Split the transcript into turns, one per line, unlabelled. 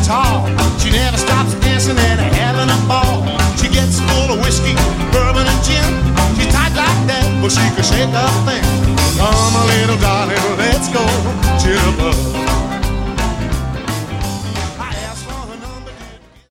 tall. She never stops dancing and having a ball. She gets full of whiskey, bourbon and gin. She's tight like that, but she can shake a thing.